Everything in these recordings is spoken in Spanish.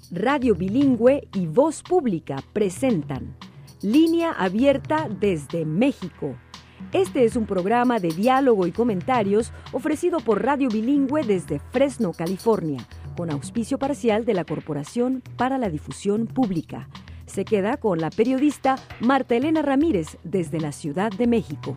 Radio Bilingüe y Voz Pública presentan Línea Abierta desde México. Este es un programa de diálogo y comentarios ofrecido por Radio Bilingüe desde Fresno, California, con auspicio parcial de la Corporación para la Difusión Pública. Se queda con la periodista Marta Elena Ramírez desde la Ciudad de México.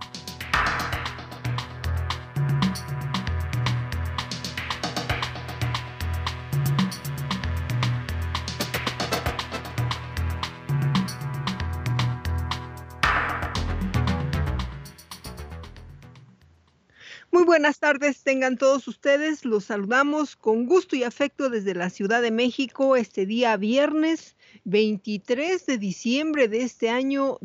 Muy buenas tardes, tengan todos ustedes. Los saludamos con gusto y afecto desde la Ciudad de México este día viernes 23 de diciembre de este año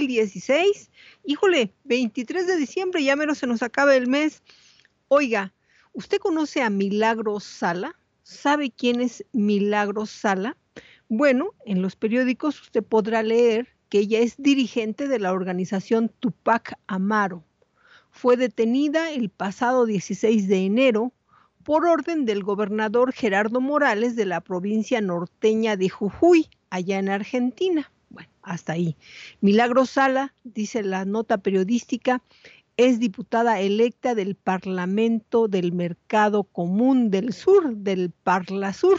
2016. Híjole, 23 de diciembre, ya menos se nos acaba el mes. Oiga, ¿usted conoce a Milagros Sala? ¿Sabe quién es Milagros Sala? Bueno, en los periódicos usted podrá leer que ella es dirigente de la organización Tupac Amaru. Fue detenida el pasado 16 de enero por orden del gobernador Gerardo Morales de la provincia norteña de Jujuy, allá en Argentina. Bueno, hasta ahí. Milagros Sala, dice la nota periodística, es diputada electa del Parlamento del Mercado Común del Sur, del Parlasur.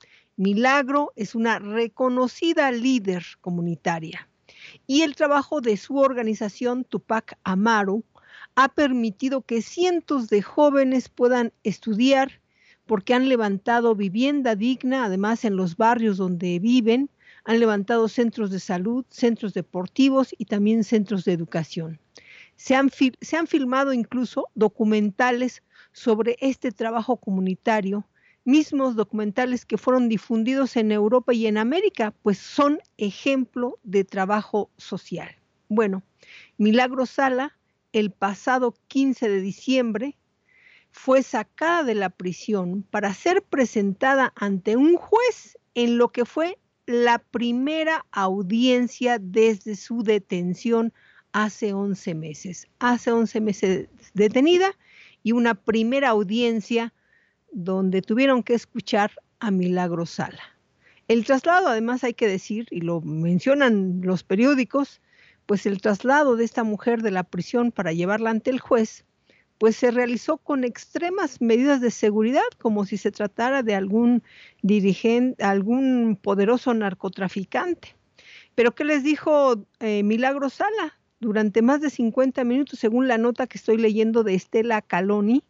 Milagro es una reconocida líder comunitaria y el trabajo de su organización Tupac Amaru ha permitido que cientos de jóvenes puedan estudiar porque han levantado vivienda digna, además en los barrios donde viven, han levantado centros de salud, centros deportivos y también centros de educación. Se han filmado incluso documentales sobre este trabajo comunitario, mismos documentales que fueron difundidos en Europa y en América, pues son ejemplo de trabajo social. Bueno, Milagros Sala, el pasado 15 de diciembre, fue sacada de la prisión para ser presentada ante un juez en lo que fue la primera audiencia desde su detención hace 11 meses. Hace 11 meses detenida y una primera audiencia donde tuvieron que escuchar a Milagros Sala. El traslado, además hay que decir, y lo mencionan los periódicos, pues el traslado de esta mujer de la prisión para llevarla ante el juez, pues se realizó con extremas medidas de seguridad, como si se tratara de algún dirigente, algún poderoso narcotraficante. Pero ¿qué les dijo Milagros Sala? Durante más de 50 minutos, según la nota que estoy leyendo de Estela Caloni,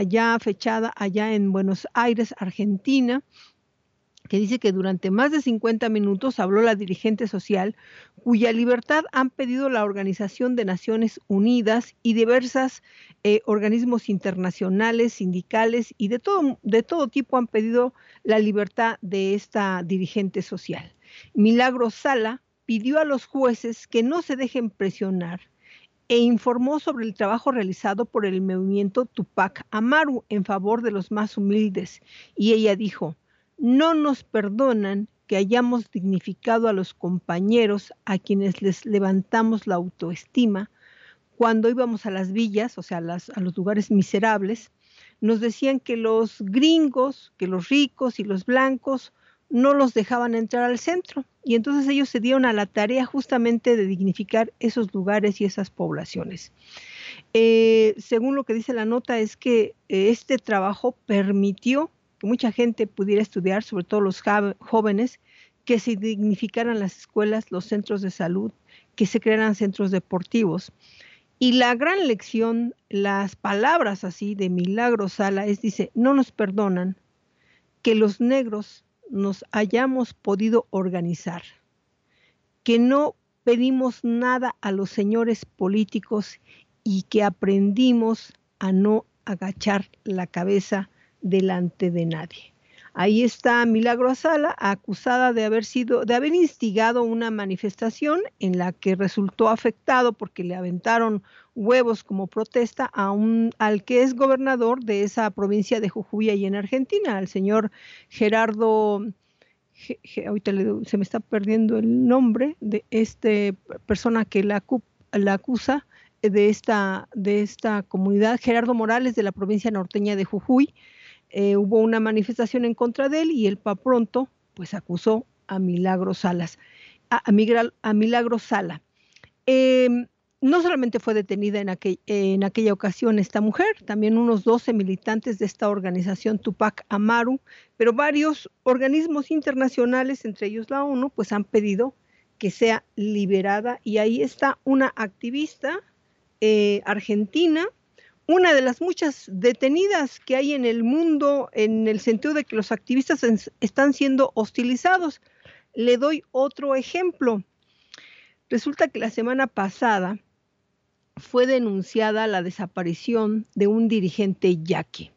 fechada allá en Buenos Aires, Argentina, que dice que durante más de 50 minutos habló la dirigente social, cuya libertad han pedido la Organización de Naciones Unidas y diversos organismos internacionales, sindicales y de todo tipo han pedido la libertad de esta dirigente social. Milagros Sala pidió a los jueces que no se dejen presionar e informó sobre el trabajo realizado por el movimiento Tupac Amaru en favor de los más humildes. Y ella dijo: no nos perdonan que hayamos dignificado a los compañeros a quienes les levantamos la autoestima. Cuando íbamos a las villas, o sea, a los lugares miserables, nos decían que los gringos, que los ricos y los blancos no los dejaban entrar al centro. Y entonces ellos se dieron a la tarea justamente de dignificar esos lugares y esas poblaciones. Según lo que dice la nota, es que este trabajo permitió que mucha gente pudiera estudiar, sobre todo los jóvenes, que se dignificaran las escuelas, los centros de salud, que se crearan centros deportivos. Y la gran lección, las palabras así de Milagros Sala dice, no nos perdonan que los negros nos hayamos podido organizar, que no pedimos nada a los señores políticos y que aprendimos a no agachar la cabeza delante de nadie. Ahí está Milagros Sala, acusada de haber instigado una manifestación en la que resultó afectado porque le aventaron huevos como protesta al que es gobernador de esa provincia de Jujuy y en Argentina, al señor Gerardo, ahorita se me está perdiendo el nombre de esta persona que la acusa de esta comunidad, Gerardo Morales de la provincia norteña de Jujuy. Hubo una manifestación en contra de él y él pronto pues acusó a Milagro Salas, a Milagro Sala. No solamente fue detenida en aquella ocasión esta mujer, también unos 12 militantes de esta organización Tupac Amaru, pero varios organismos internacionales, entre ellos la ONU, pues han pedido que sea liberada, y ahí está una activista argentina, una de las muchas detenidas que hay en el mundo, en el sentido de que los activistas están siendo hostilizados. Le doy otro ejemplo. Resulta que la semana pasada fue denunciada la desaparición de un dirigente yaqui.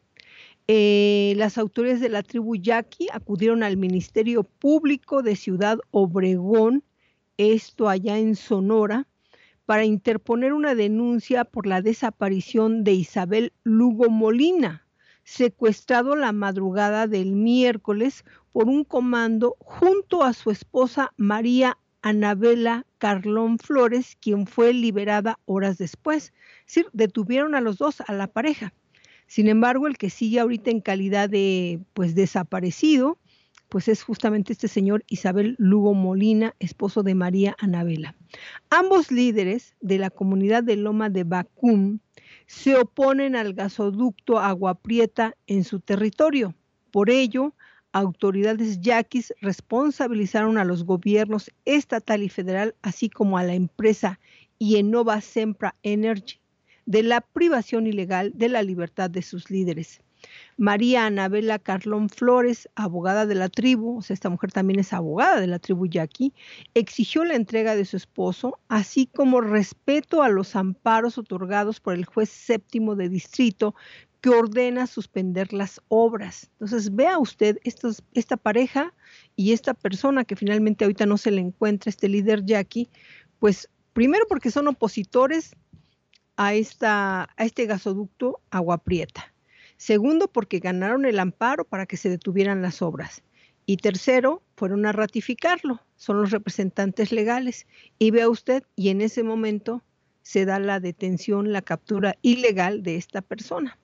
Las autoridades de la tribu yaqui acudieron al Ministerio Público de Ciudad Obregón, esto allá en Sonora, para interponer una denuncia por la desaparición de Isabel Lugo Molina, secuestrado la madrugada del miércoles por un comando junto a su esposa María Anabela Carlón Flores, quien fue liberada horas después. Es decir, detuvieron a los dos, a la pareja. Sin embargo, el que sigue ahorita en calidad de pues desaparecido, pues es justamente este señor Isabel Lugo Molina, esposo de María Anabela. Ambos líderes de la comunidad de Loma de Bacún se oponen al gasoducto Agua Prieta en su territorio. Por ello, autoridades yaquis responsabilizaron a los gobiernos estatal y federal, así como a la empresa Ienova Sempra Energy, de la privación ilegal de la libertad de sus líderes. María Anabela Carlón Flores, abogada de la tribu, o sea, esta mujer también es abogada de la tribu yaqui, exigió la entrega de su esposo, así como respeto a los amparos otorgados por el juez séptimo de distrito, que ordena suspender las obras. Entonces, vea usted esta pareja y esta persona que finalmente ahorita no se le encuentra, este líder yaqui, pues primero porque son opositores a este gasoducto Agua Prieta. Segundo, porque ganaron el amparo para que se detuvieran las obras. Y tercero, fueron a ratificarlo, son los representantes legales. Y vea usted, y en ese momento se da la detención, la captura ilegal de esta persona.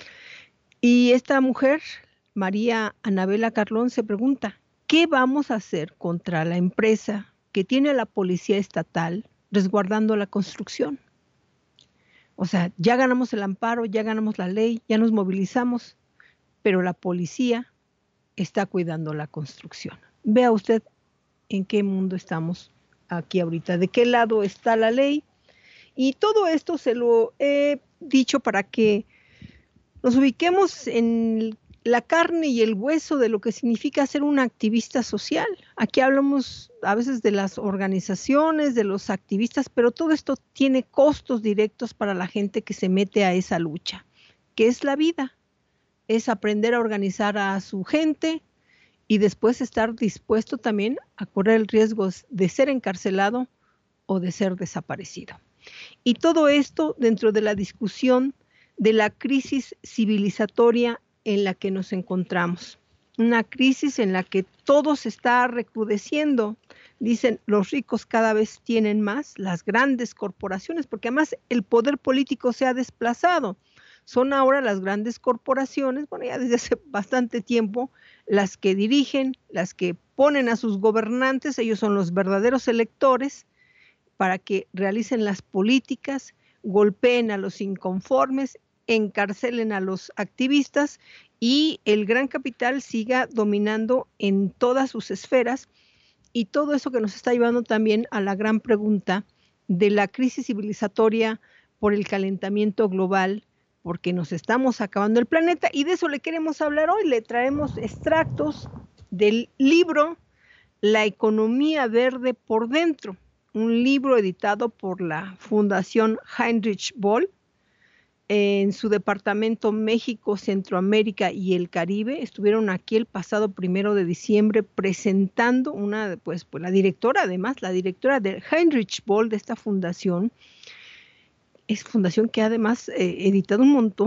Y esta mujer, María Anabela Carlón, se pregunta, ¿qué vamos a hacer contra la empresa que tiene a la policía estatal resguardando la construcción? O sea, ya ganamos el amparo, ya ganamos la ley, ya nos movilizamos, pero la policía está cuidando la construcción. Vea usted en qué mundo estamos aquí ahorita, de qué lado está la ley. Y todo esto se lo he dicho para que nos ubiquemos en la carne y el hueso de lo que significa ser un activista social. Aquí hablamos a veces de las organizaciones, de los activistas, pero todo esto tiene costos directos para la gente que se mete a esa lucha, que es la vida, es aprender a organizar a su gente y después estar dispuesto también a correr el riesgo de ser encarcelado o de ser desaparecido. Y todo esto dentro de la discusión de la crisis civilizatoria en la que nos encontramos. Una crisis en la que todo se está recrudeciendo. Dicen, los ricos cada vez tienen más, las grandes corporaciones, porque además el poder político se ha desplazado. Son ahora las grandes corporaciones, bueno, ya desde hace bastante tiempo, las que dirigen, las que ponen a sus gobernantes, ellos son los verdaderos electores, para que realicen las políticas, golpeen a los inconformes, encarcelen a los activistas y el gran capital siga dominando en todas sus esferas, y todo eso que nos está llevando también a la gran pregunta de la crisis civilizatoria por el calentamiento global, porque nos estamos acabando el planeta, y de eso le queremos hablar hoy. Le traemos extractos del libro La economía verde por dentro, un libro editado por la Fundación Heinrich Böll en su departamento México, Centroamérica y el Caribe. Estuvieron aquí el pasado 1 de diciembre presentando pues la directora, además, la directora de Heinrich Böll, de esta fundación. Es fundación que además editado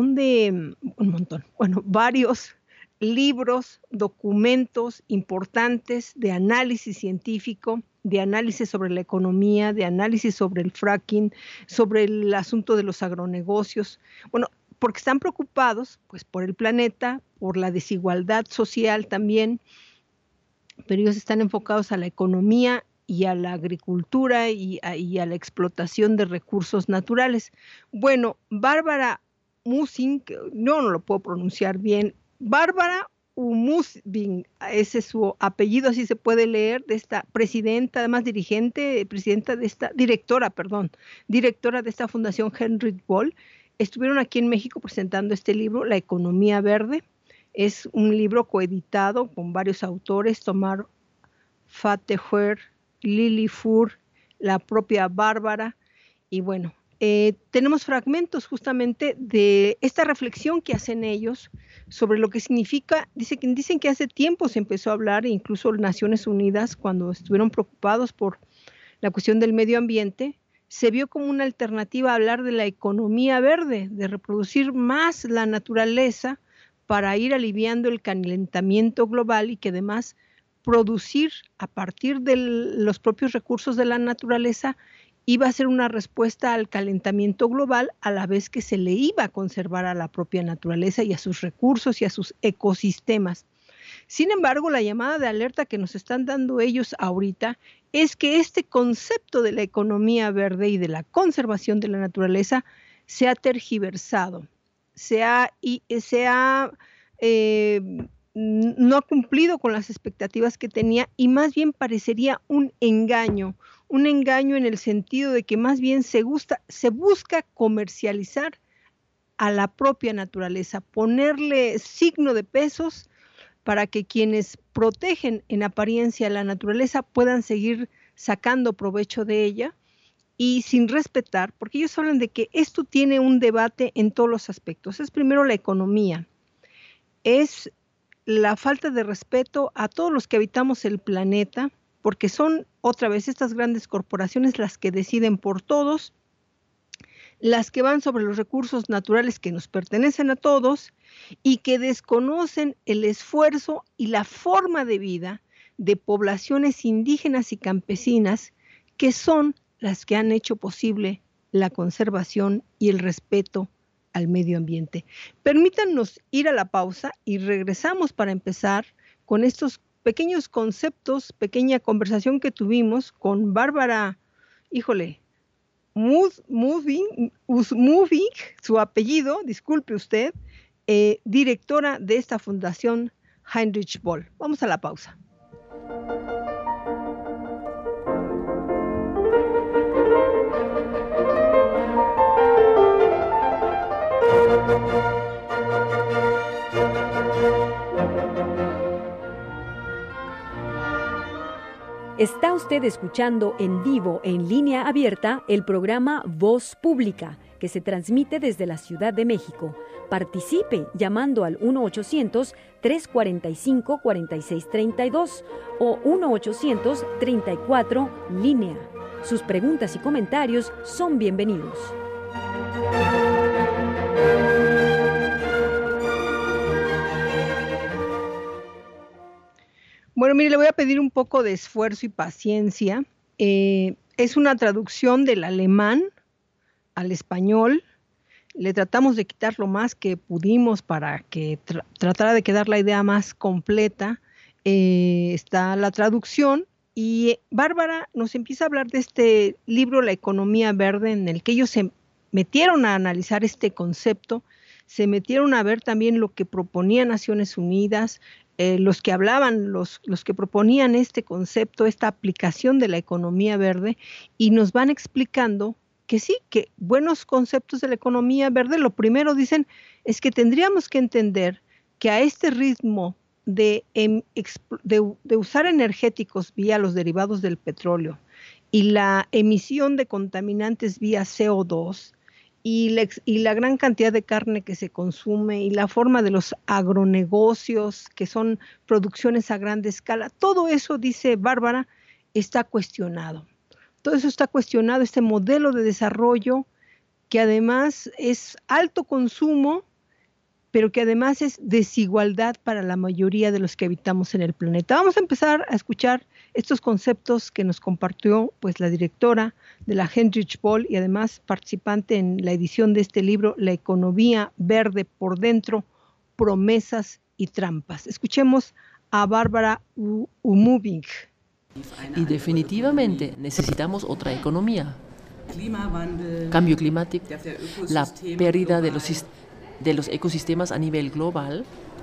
varios libros, documentos importantes de análisis científico, de análisis sobre la economía, de análisis sobre el fracking, sobre el asunto de los agronegocios. Bueno, porque están preocupados pues por el planeta, por la desigualdad social también, pero ellos están enfocados a la economía y a la agricultura y a la explotación de recursos naturales. Bueno, Bárbara Musin, no lo puedo pronunciar bien, Bárbara Umusbin, ese es su apellido, así se puede leer, de esta presidenta, además directora de esta fundación Heinrich Böll, estuvieron aquí en México presentando este libro, La Economía Verde. Es un libro coeditado con varios autores, Tomás Fateheuer, Lili Fur, la propia Bárbara, y bueno, tenemos fragmentos justamente de esta reflexión que hacen ellos sobre lo que significa, dicen que hace tiempo se empezó a hablar, incluso Naciones Unidas, cuando estuvieron preocupados por la cuestión del medio ambiente, se vio como una alternativa a hablar de la economía verde, de reproducir más la naturaleza para ir aliviando el calentamiento global y que además producir a partir de los propios recursos de la naturaleza iba a ser una respuesta al calentamiento global a la vez que se le iba a conservar a la propia naturaleza y a sus recursos y a sus ecosistemas. Sin embargo, la llamada de alerta que nos están dando ellos ahorita es que este concepto de la economía verde y de la conservación de la naturaleza se ha tergiversado, no ha cumplido con las expectativas que tenía y más bien parecería un engaño en el sentido de que más bien se busca comercializar a la propia naturaleza, ponerle signo de pesos para que quienes protegen en apariencia la naturaleza puedan seguir sacando provecho de ella y sin respetar, porque ellos hablan de que esto tiene un debate en todos los aspectos. Es primero la economía, es la falta de respeto a todos los que habitamos el planeta, porque son otra vez estas grandes corporaciones las que deciden por todos, las que van sobre los recursos naturales que nos pertenecen a todos y que desconocen el esfuerzo y la forma de vida de poblaciones indígenas y campesinas que son las que han hecho posible la conservación y el respeto al medio ambiente. Permítanos ir a la pausa y regresamos para empezar con estos pequeños conceptos, pequeña conversación que tuvimos con Bárbara, Usmoving, su apellido, disculpe usted, directora de esta fundación Heinrich Böll. Vamos a la pausa. Está usted escuchando en vivo, en línea abierta, el programa Voz Pública, que se transmite desde la Ciudad de México. Participe llamando al 1-800-345-4632 o 1-800-34-LÍNEA. Sus preguntas y comentarios son bienvenidos. Bueno, mire, le voy a pedir un poco de esfuerzo y paciencia. Es una traducción del alemán al español. Le tratamos de quitar lo más que pudimos para que tratara de quedar la idea más completa. Está la traducción y Bárbara nos empieza a hablar de este libro, La Economía Verde, en el que ellos se metieron a analizar este concepto, se metieron a ver también lo que proponía Naciones Unidas, los que hablaban, los que proponían este concepto, esta aplicación de la economía verde, y nos van explicando que sí, que buenos conceptos de la economía verde, lo primero dicen es que tendríamos que entender que a este ritmo de usar energéticos vía los derivados del petróleo y la emisión de contaminantes vía CO2, y la gran cantidad de carne que se consume y la forma de los agronegocios, que son producciones a gran escala, todo eso, dice Bárbara, está cuestionado. Todo eso está cuestionado, este modelo de desarrollo que además es alto consumo, pero que además es desigualdad para la mayoría de los que habitamos en el planeta. Vamos a empezar a escuchar estos conceptos que nos compartió pues la directora de la Heinrich Böll y además participante en la edición de este libro, La Economía Verde por Dentro, Promesas y Trampas. Escuchemos a Bárbara Umubing. Y definitivamente necesitamos otra economía. Cambio climático, la pérdida de los ecosistemas a nivel global,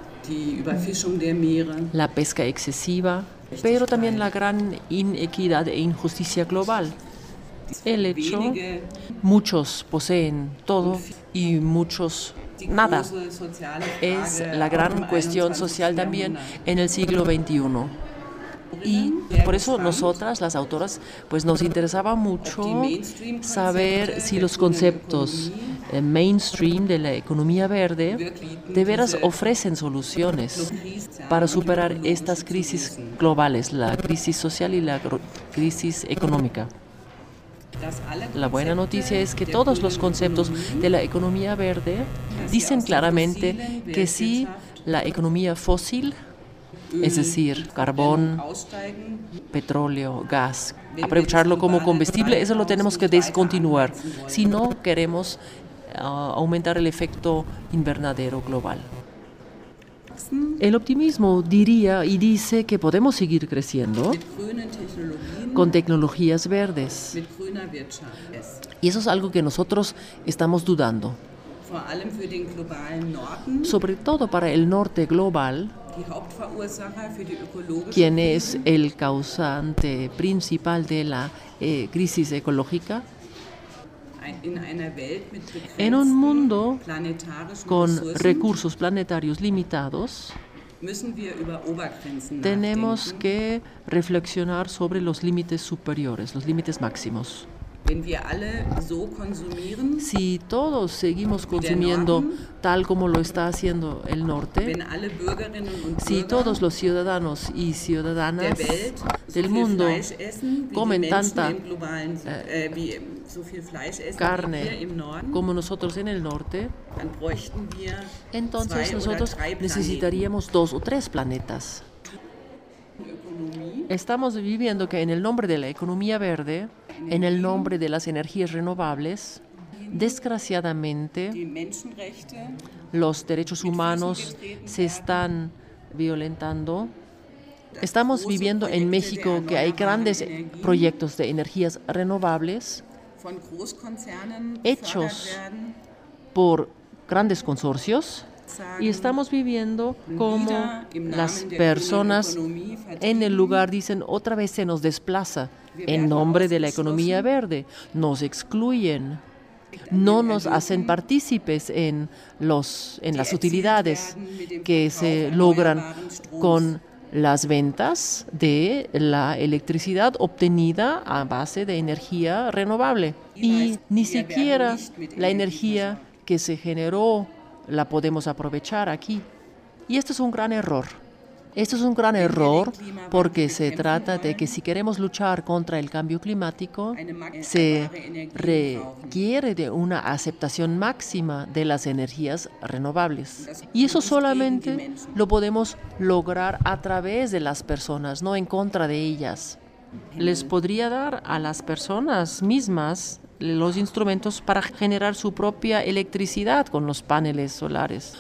la pesca excesiva, pero también la gran inequidad e injusticia global. El hecho, muchos poseen todo y muchos nada. Es la gran cuestión social también en el siglo XXI. Y por eso nosotras, las autoras, pues nos interesaba mucho saber si los conceptos mainstream de la economía verde de veras ofrecen soluciones para superar estas crisis globales, la crisis social y la crisis económica. La buena noticia es que todos los conceptos de la economía verde dicen claramente que si la economía fósil, es decir, carbón, petróleo, gas, aprovecharlo como combustible, eso lo tenemos que descontinuar si no queremos aumentar el efecto invernadero global. El optimismo diría y dice que podemos seguir creciendo con tecnologías verdes. Y eso es algo que nosotros estamos dudando. Sobre todo para el norte global, quien es el causante principal de la crisis ecológica. En un mundo con recursos planetarios limitados, tenemos que reflexionar sobre los límites superiores, los límites máximos. Si todos seguimos consumiendo tal como lo está haciendo el norte, si todos los ciudadanos y ciudadanas del mundo comen tanta carne como nosotros en el norte, entonces nosotros necesitaríamos 2 o 3 planetas. Estamos viviendo que en el nombre de la economía verde, en el nombre de las energías renovables, desgraciadamente, los derechos humanos se están violentando. Estamos viviendo en México que hay grandes proyectos de energías renovables hechos por grandes consorcios. Y estamos viviendo como las personas en el lugar dicen otra vez se nos desplaza en nombre de la economía verde, nos excluyen, no nos hacen partícipes en las utilidades que se logran con las ventas de la electricidad obtenida a base de energía renovable. Y ni siquiera la energía que se generó la podemos aprovechar aquí. Y esto es un gran error. Esto es un gran error porque se trata de que si queremos luchar contra el cambio climático, se requiere de una aceptación máxima de las energías renovables. Y eso solamente lo podemos lograr a través de las personas, no en contra de ellas. Les podría dar a las personas mismas los instrumentos para generar su propia electricidad con los paneles solares.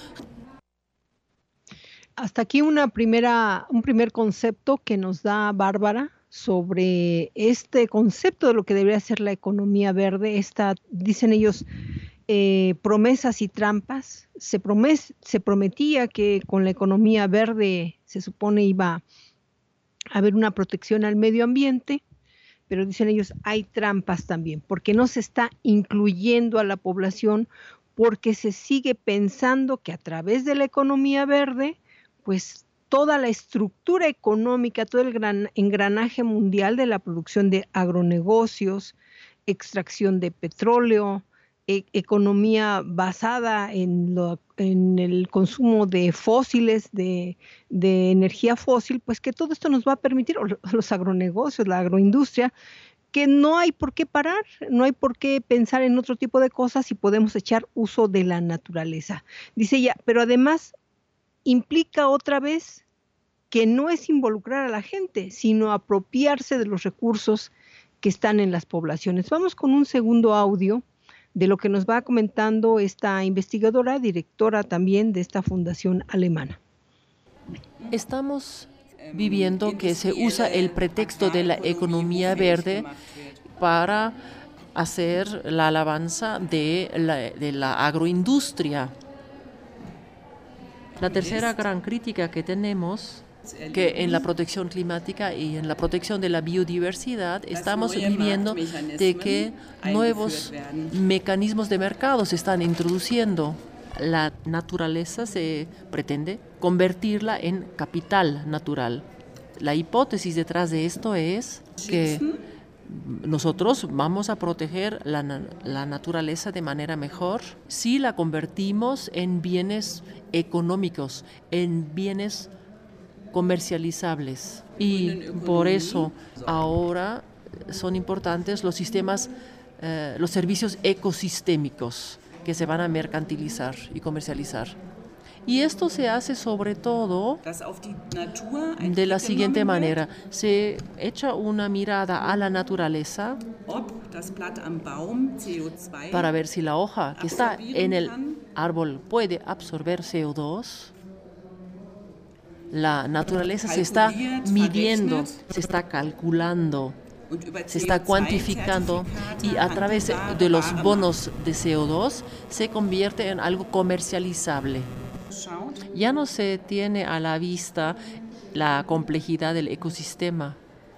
Hasta aquí un primer concepto que nos da Bárbara sobre este concepto de lo que debería ser la economía verde. Dicen ellos, promesas y trampas. Se prometía que con la economía verde se supone iba a haber una protección al medio ambiente, pero dicen ellos hay trampas también, porque no se está incluyendo a la población, porque se sigue pensando que a través de la economía verde, pues toda la estructura económica, todo el gran engranaje mundial de la producción de agronegocios, extracción de petróleo, economía basada en el consumo de fósiles, de energía fósil, pues que todo esto nos va a permitir, los agronegocios, la agroindustria, que no hay por qué parar, no hay por qué pensar en otro tipo de cosas y podemos echar uso de la naturaleza. Dice ella, pero además implica otra vez que no es involucrar a la gente, sino apropiarse de los recursos que están en las poblaciones. Vamos con un segundo audio de lo que nos va comentando esta investigadora, directora también de esta fundación alemana. Estamos viviendo que se usa el pretexto de la economía verde para hacer la alabanza de la agroindustria. La tercera gran crítica que tenemos, que en la protección climática y en la protección de la biodiversidad estamos viviendo de que nuevos mecanismos de mercado se están introduciendo. La naturaleza se pretende convertirla en capital natural. La hipótesis detrás de esto es que nosotros vamos a proteger la naturaleza de manera mejor si la convertimos en bienes económicos, en bienes comercializables. Y por eso ahora son importantes los sistemas, los servicios ecosistémicos que se van a mercantilizar y comercializar. Y esto se hace sobre todo de la siguiente manera. Se echa una mirada a la naturaleza para ver si la hoja que está en el árbol puede absorber CO2. La naturaleza se está midiendo, se está calculando, se está cuantificando y a través de los bonos de CO2 se convierte en algo comercializable. Ya no se tiene a la vista la complejidad del ecosistema.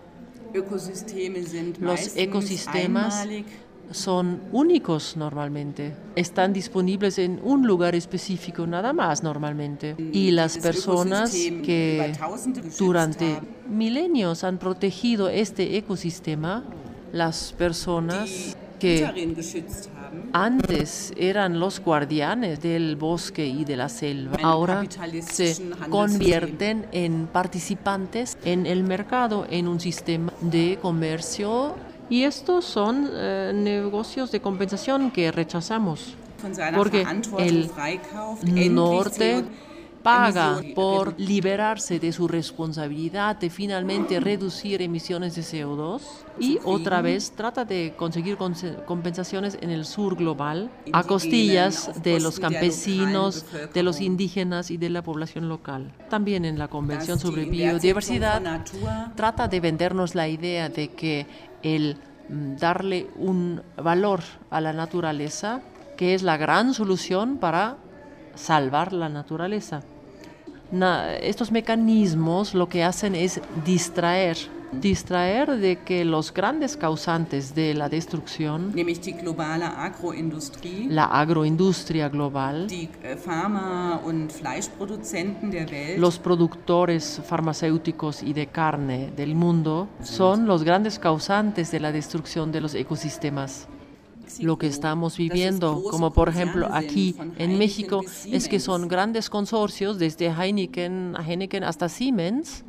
Los ecosistemas son únicos normalmente. Están disponibles en un lugar específico nada más normalmente. Y las personas que durante milenios han protegido este ecosistema, las personas que antes eran los guardianes del bosque y de la selva, ahora se convierten en participantes en el mercado, en un sistema de comercio. Y estos son negocios de compensación que rechazamos, porque el norte paga por liberarse de su responsabilidad de finalmente reducir emisiones de CO2 y otra vez trata de conseguir compensaciones en el sur global a costillas de los campesinos, de los indígenas y de la población local. También en la Convención sobre Biodiversidad trata de vendernos la idea de que el darle un valor a la naturaleza, que es la gran solución para salvar la naturaleza. Estos mecanismos lo que hacen es distraer de que los grandes causantes de la destrucción, la agroindustria global, los productores farmacéuticos y de carne del mundo, son los grandes causantes de la destrucción de los ecosistemas. Lo que estamos viviendo, como por ejemplo aquí en México, es que son grandes consorcios, desde Heineken hasta Siemens,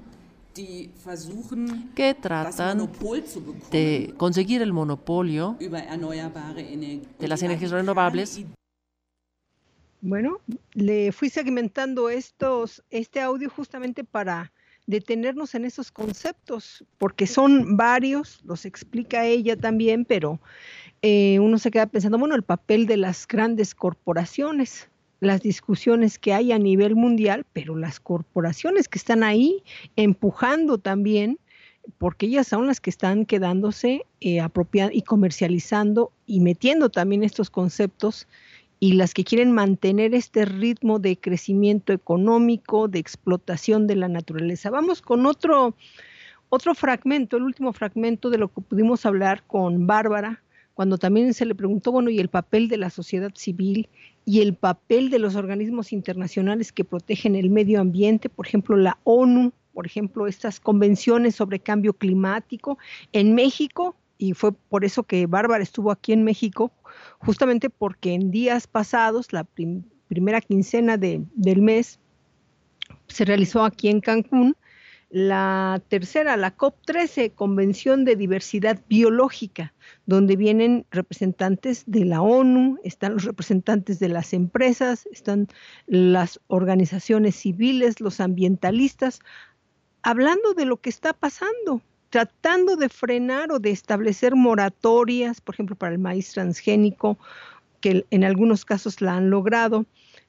que tratan de conseguir el monopolio de las energías renovables. Bueno, le fui segmentando este audio justamente para detenernos en esos conceptos, porque son varios, los explica ella también, pero uno se queda pensando, bueno, el papel de las grandes corporaciones, las discusiones que hay a nivel mundial, pero las corporaciones que están ahí empujando también, porque ellas son las que están quedándose apropiando y comercializando y metiendo también estos conceptos, y las que quieren mantener este ritmo de crecimiento económico, de explotación de la naturaleza. Vamos con otro fragmento, el último fragmento de lo que pudimos hablar con Bárbara, cuando también se le preguntó, bueno, y el papel de la sociedad civil y el papel de los organismos internacionales que protegen el medio ambiente, por ejemplo, la ONU, por ejemplo, estas convenciones sobre cambio climático en México, y fue por eso que Bárbara estuvo aquí en México, justamente porque en días pasados, la primera quincena del mes, se realizó aquí en Cancún la COP13, Convención de Diversidad Biológica, donde vienen representantes de la ONU, están los representantes de las empresas, están las organizaciones civiles, los ambientalistas, hablando de lo que está pasando, tratando de frenar o de establecer moratorias, por ejemplo, para el maíz transgénico, que en algunos casos la han logrado,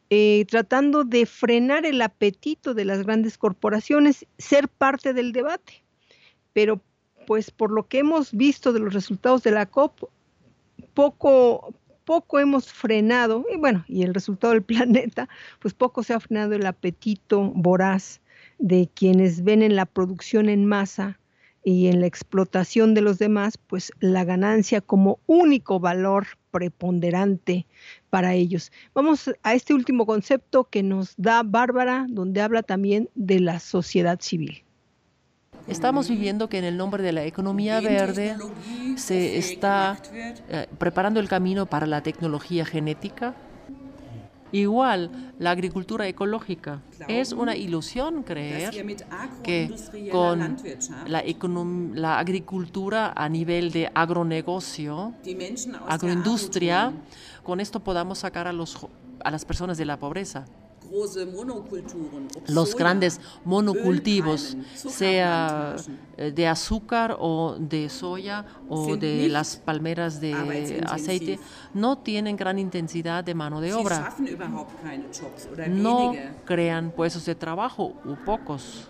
tratando de frenar el apetito de las grandes corporaciones, ser parte del debate. Pero pues por lo que hemos visto de los resultados de la COP, poco hemos frenado, y el resultado del planeta, pues poco se ha frenado el apetito voraz de quienes ven en la producción en masa y en la explotación de los demás, pues la ganancia como único valor preponderante para ellos. Vamos a este último concepto que nos da Bárbara, donde habla también de la sociedad civil. Estamos viviendo que en el nombre de la economía verde se está preparando el camino para la tecnología genética. Igual, la agricultura ecológica. Es una ilusión creer que con la agricultura a nivel de agronegocio, agroindustria, con esto podamos sacar a las personas de la pobreza. Los grandes monocultivos, sea de azúcar o de soya o de las palmeras de aceite, no tienen gran intensidad de mano de obra. No crean puestos de trabajo o pocos.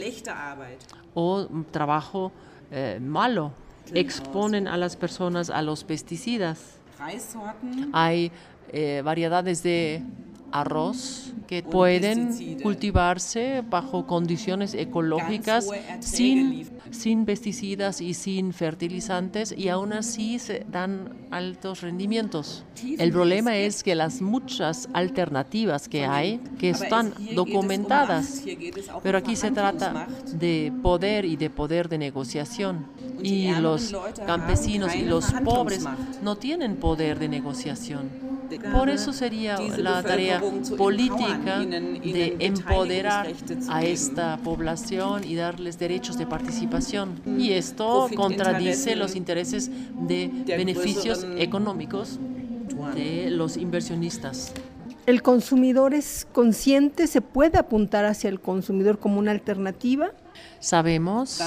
O trabajo malo. Exponen a las personas a los pesticidas. Hay variedades de arroz que pueden cultivarse bajo condiciones ecológicas sin pesticidas y sin fertilizantes, y aún así se dan altos rendimientos. El problema es que las muchas alternativas que hay, que están documentadas, pero aquí se trata de poder y de poder de negociación, y los campesinos y los pobres no tienen poder de negociación. Por eso sería la tarea política de empoderar a esta población y darles derechos de participación. Y esto contradice los intereses de beneficios económicos de los inversionistas. ¿El consumidor es consciente? ¿Se puede apuntar hacia el consumidor como una alternativa? Sabemos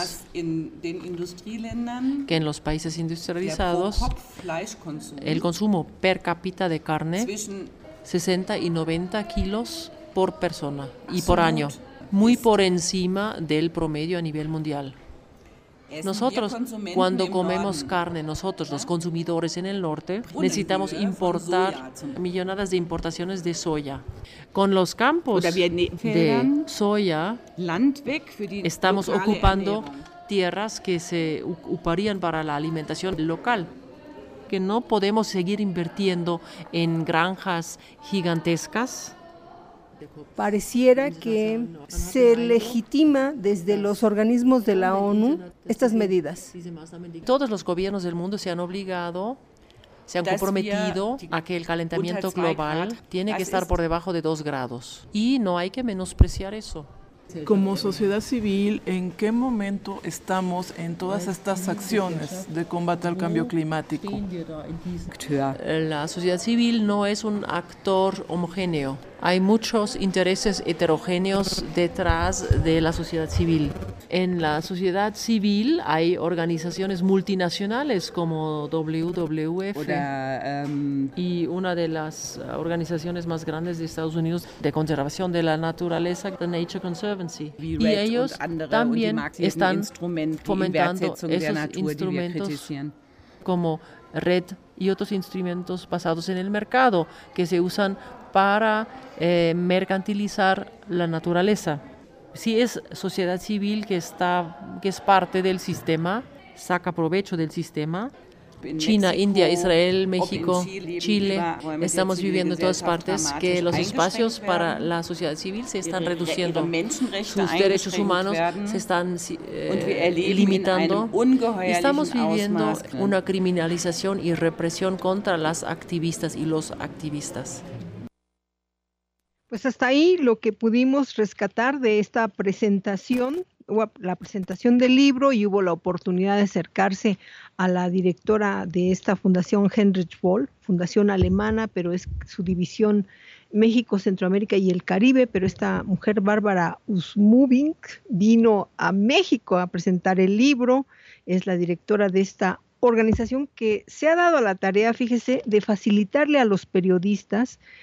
que en los países industrializados el consumo per cápita de carne 60 y 90 kilos por persona y por año, muy por encima del promedio a nivel mundial. Nosotros, cuando comemos carne, nosotros, los consumidores en el norte, necesitamos importar millonadas de importaciones de soya. Con los campos de soya, estamos ocupando tierras que se ocuparían para la alimentación local, que no podemos seguir invirtiendo en granjas gigantescas. Pareciera que se legitima desde los organismos de la ONU estas medidas. Todos los gobiernos del mundo se han comprometido a que el calentamiento global tiene que estar por debajo de 2 grados. Y no hay que menospreciar eso. Como sociedad civil, ¿en qué momento estamos en todas estas acciones de combate al cambio climático? La sociedad civil no es un actor homogéneo. Hay muchos intereses heterogéneos detrás de la sociedad civil. En la sociedad civil hay organizaciones multinacionales como WWF y una de las organizaciones más grandes de Estados Unidos de conservación de la naturaleza, The Nature Conservancy. Y ellos también están fomentando esos instrumentos como RED y otros instrumentos basados en el mercado que se usan para mercantilizar la naturaleza. Si es sociedad civil que es parte del sistema, saca provecho del sistema. China, India, Israel, México, Chile, estamos viviendo en todas partes que los espacios para la sociedad civil se están reduciendo, sus derechos humanos se están limitando. Estamos viviendo una criminalización y represión contra las activistas y los activistas. Pues hasta ahí lo que pudimos rescatar de esta presentación, la presentación del libro, y hubo la oportunidad de acercarse a la directora de esta fundación, Heinrich Böll, fundación alemana, pero es su división México, Centroamérica y el Caribe, pero esta mujer, Bárbara Usmoving, vino a México a presentar el libro, es la directora de esta organización que se ha dado a la tarea, fíjese, de facilitarle a los periodistas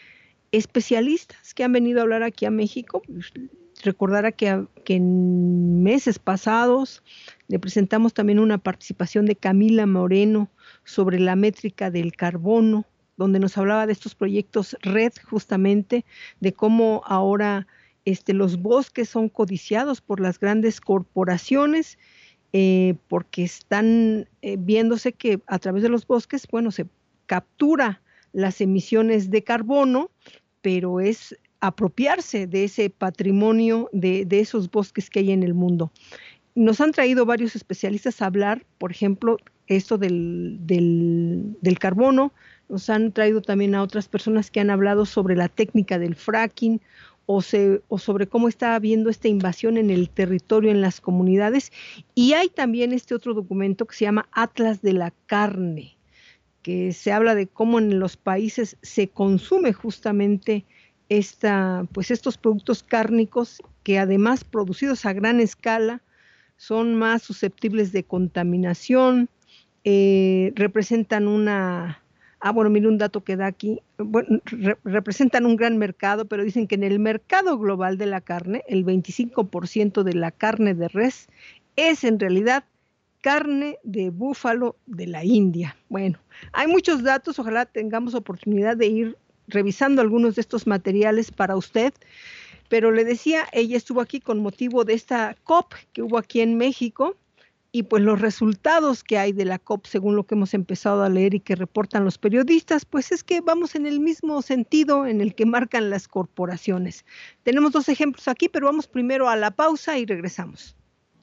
especialistas que han venido a hablar aquí a México. Recordará que en meses pasados le presentamos también una participación de Camila Moreno sobre la métrica del carbono, donde nos hablaba de estos proyectos red, justamente, de cómo ahora los bosques son codiciados por las grandes corporaciones, porque están viéndose que a través de los bosques, bueno, se captura las emisiones de carbono, pero es apropiarse de ese patrimonio, de esos bosques que hay en el mundo. Nos han traído varios especialistas a hablar, por ejemplo, esto del carbono. Nos han traído también a otras personas que han hablado sobre la técnica del fracking, o sobre cómo está habiendo esta invasión en el territorio, en las comunidades. Y hay también este otro documento que se llama Atlas de la Carne, que se habla de cómo en los países se consume justamente estos productos cárnicos, que además producidos a gran escala son más susceptibles de contaminación, representan mire un dato que da aquí, representan un gran mercado, pero dicen que en el mercado global de la carne, el 25% de la carne de res es en realidad carne de búfalo de la India. Bueno, hay muchos datos, ojalá tengamos oportunidad de ir revisando algunos de estos materiales para usted, pero le decía, ella estuvo aquí con motivo de esta COP que hubo aquí en México, y pues los resultados que hay de la COP, según lo que hemos empezado a leer y que reportan los periodistas, pues es que vamos en el mismo sentido en el que marcan las corporaciones. Tenemos 2 ejemplos aquí, pero vamos primero a la pausa y regresamos.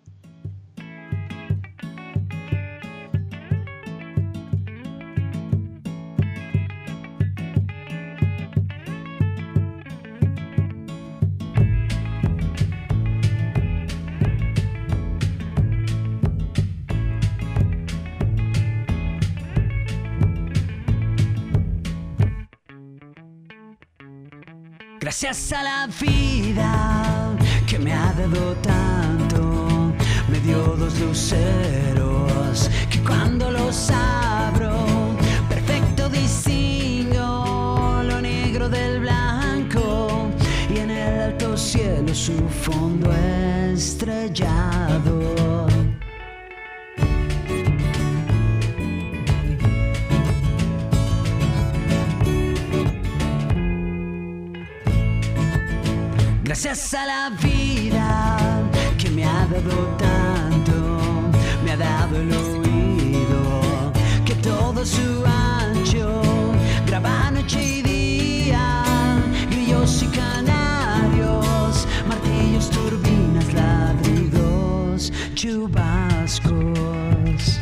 Gracias a la vida que me ha dado tanto, me dio 2 luceros que cuando los abro, perfecto distingo lo negro del blanco y en el alto cielo su fondo estrellado. Gracias a la vida que me ha dado tanto, me ha dado el oído que todo su ancho graba noche y día, grillos y canarios, martillos, turbinas, ladridos, chubascos.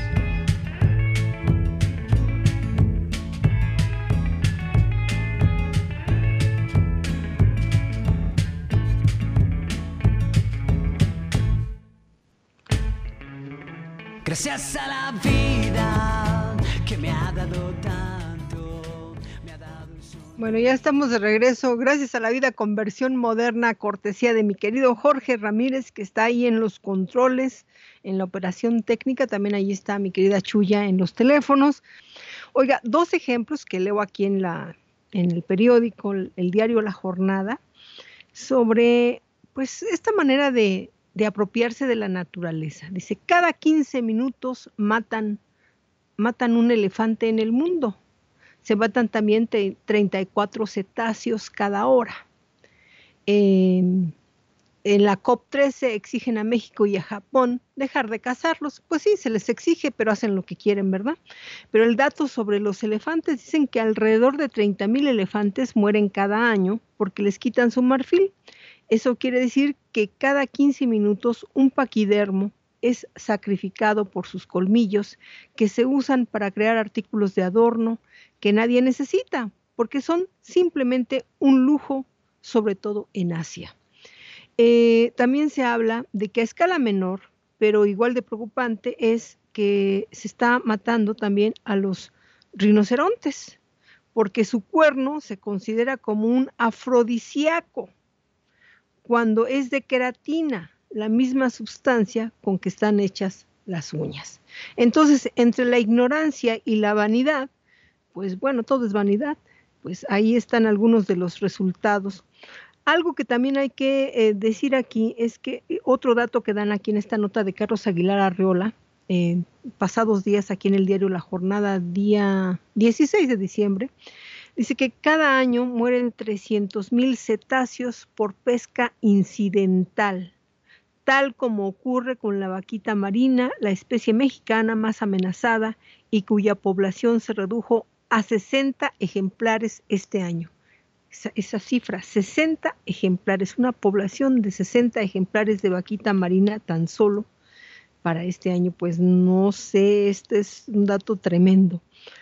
Gracias a la vida que me ha dado tanto, me ha dado el sol. Bueno, ya estamos de regreso. Gracias a la vida con versión moderna, cortesía de mi querido Jorge Ramírez, que está ahí en los controles, en la operación técnica. También ahí está mi querida Chuya en los teléfonos. Oiga, 2 ejemplos que leo aquí en el periódico, el diario La Jornada, sobre pues esta manera de apropiarse de la naturaleza. Dice, cada 15 minutos matan un elefante en el mundo. Se matan también 34 cetáceos cada hora. En la COP13 exigen a México y a Japón dejar de cazarlos. Pues sí, se les exige, pero hacen lo que quieren, ¿verdad? Pero el dato sobre los elefantes, dicen que alrededor de 30,000 elefantes mueren cada año porque les quitan su marfil. Eso quiere decir que cada 15 minutos un paquidermo es sacrificado por sus colmillos, que se usan para crear artículos de adorno que nadie necesita, porque son simplemente un lujo, sobre todo en Asia. También se habla de que a escala menor, pero igual de preocupante, es que se está matando también a los rinocerontes, porque su cuerno se considera como un afrodisíaco, cuando es de queratina, la misma sustancia con que están hechas las uñas. Entonces, entre la ignorancia y la vanidad, pues bueno, todo es vanidad, pues ahí están algunos de los resultados. Algo que también hay que decir aquí es que otro dato que dan aquí en esta nota de Carlos Aguilar Arreola, pasados días aquí en el diario La Jornada, día 16 de diciembre, dice que cada año mueren 300,000 cetáceos por pesca incidental, tal como ocurre con la vaquita marina, la especie mexicana más amenazada y cuya población se redujo a 60 ejemplares este año. Esa cifra, 60 ejemplares, una población de 60 ejemplares de vaquita marina tan solo para este año, pues no sé, este es un dato tremendo.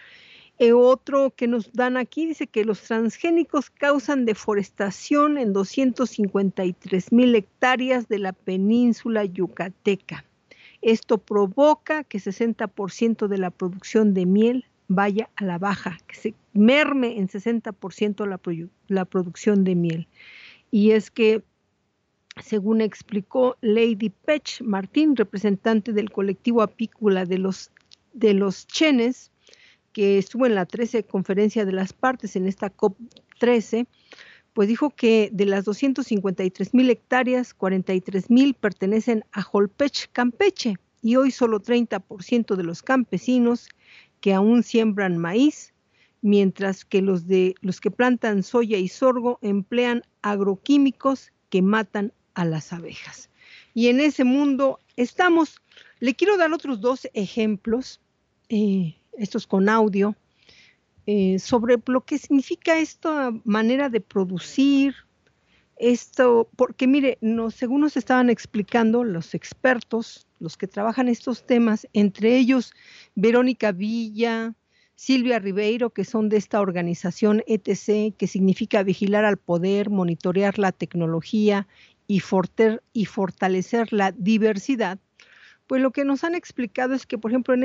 Otro que nos dan aquí dice que los transgénicos causan deforestación en 253,000 hectáreas de la península yucateca. Esto provoca que 60% de la producción de miel vaya a la baja, que se merme en 60% la producción de miel. Y es que, según explicó Lady Pech Martín, representante del colectivo apícola de los Chenes, que estuvo en la 13 conferencia de las partes en esta COP13, pues dijo que de las 253,000 hectáreas, 43,000 pertenecen a Jolpech, Campeche, y hoy solo 30% de los campesinos que aún siembran maíz, mientras que los que plantan soya y sorgo emplean agroquímicos que matan a las abejas. Y en ese mundo estamos. Le quiero dar otros 2 ejemplos, estos con audio, sobre lo que significa esta manera de producir, esto, porque mire, según nos estaban explicando los expertos, los que trabajan estos temas, entre ellos Verónica Villa, Silvia Ribeiro, que son de esta organización ETC, que significa vigilar al poder, monitorear la tecnología y fortalecer la diversidad, pues lo que nos han explicado es que, por ejemplo,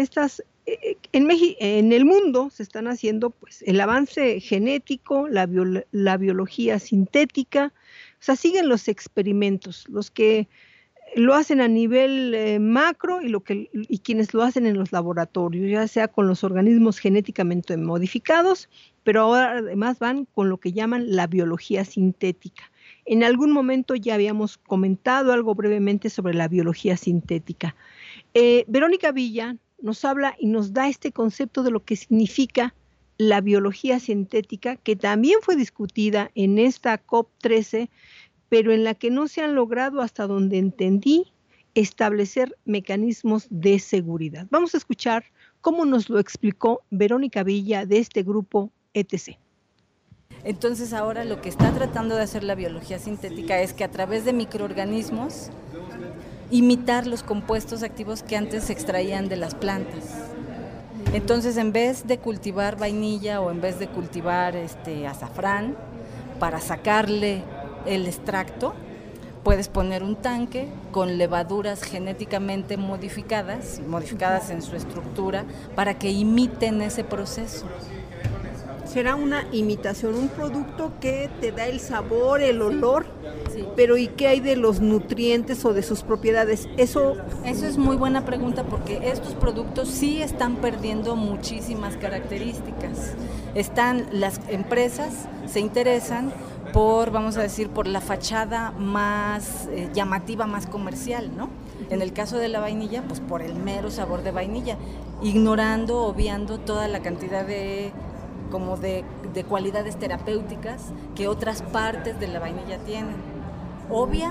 en el mundo se están haciendo pues el avance genético, la biología sintética, o sea, siguen los experimentos, los que lo hacen a nivel macro y quienes lo hacen en los laboratorios, ya sea con los organismos genéticamente modificados, pero ahora además van con lo que llaman la biología sintética. En algún momento ya habíamos comentado algo brevemente sobre la biología sintética. Verónica Villa nos habla y nos da este concepto de lo que significa la biología sintética, que también fue discutida en esta COP13, pero en la que no se han logrado, hasta donde entendí, establecer mecanismos de seguridad. Vamos a escuchar cómo nos lo explicó Verónica Villa de este grupo ETC. Entonces ahora lo que está tratando de hacer la biología sintética es que a través de microorganismos imitar los compuestos activos que antes se extraían de las plantas. Entonces en vez de cultivar vainilla o en vez de cultivar azafrán para sacarle el extracto, puedes poner un tanque con levaduras genéticamente modificadas en su estructura para que imiten ese proceso. Será una imitación, un producto que te da el sabor, el olor, sí. Pero ¿y qué hay de los nutrientes o de sus propiedades? Eso es muy buena pregunta, porque estos productos sí están perdiendo muchísimas características. Las empresas se interesan por la fachada más llamativa, más comercial, ¿no? En el caso de la vainilla, pues por el mero sabor de vainilla, obviando toda la cantidad de cualidades terapéuticas que otras partes de la vainilla tienen. Obvia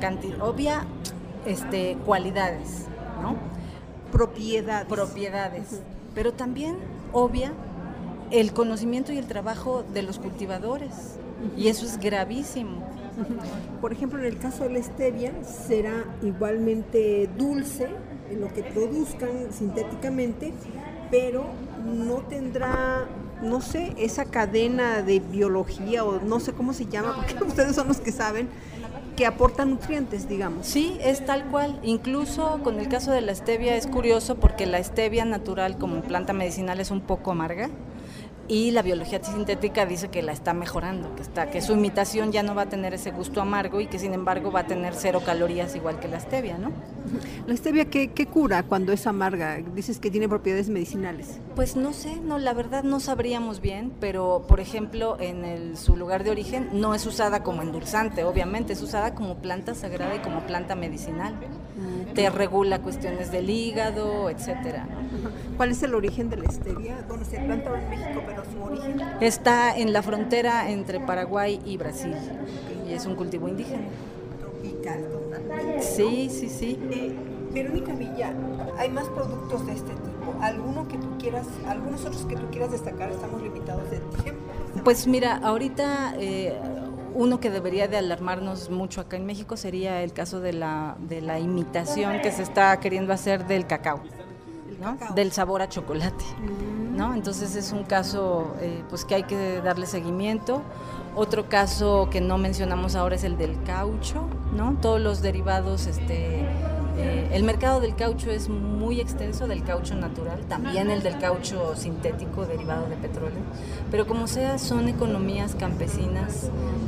cualidades, ¿no? Propiedades. Pero también obvia el conocimiento y el trabajo de los cultivadores. Y eso es gravísimo. Por ejemplo, en el caso de la stevia, será igualmente dulce en lo que produzcan sintéticamente, pero no tendrá, no sé, esa cadena de biología, o no sé cómo se llama, porque ustedes son los que saben, que aporta nutrientes, digamos. Sí, es tal cual. Incluso con el caso de la stevia es curioso, porque la stevia natural como planta medicinal es un poco amarga, y la biología sintética dice que la está mejorando, que su imitación ya no va a tener ese gusto amargo y que sin embargo va a tener 0 calorías igual que la stevia, ¿no? ¿La stevia qué cura cuando es amarga? Dices que tiene propiedades medicinales. Pues no sé, la verdad no sabríamos bien, pero por ejemplo su lugar de origen no es usada como endulzante, obviamente, es usada como planta sagrada y como planta medicinal. Te regula cuestiones del hígado, etcétera, ¿no? ¿Cuál es el origen de la stevia? Bueno, se planta en México, pero su origen está en la frontera entre Paraguay y Brasil, y es un cultivo indígena. Tropical, totalmente. Sí. Verónica Villa, hay más productos de este tipo. Algunos otros que tú quieras destacar, estamos limitados de tiempo. Pues mira, ahorita uno que debería de alarmarnos mucho acá en México sería el caso de la imitación que se está queriendo hacer del cacao, ¿no? Del sabor a chocolate, ¿no? Entonces es un caso pues que hay que darle seguimiento. Otro caso que no mencionamos ahora es el del caucho, ¿no? Todos los derivados, el mercado del caucho es muy extenso, del caucho natural, también el del caucho sintético derivado de petróleo, pero como sea son economías campesinas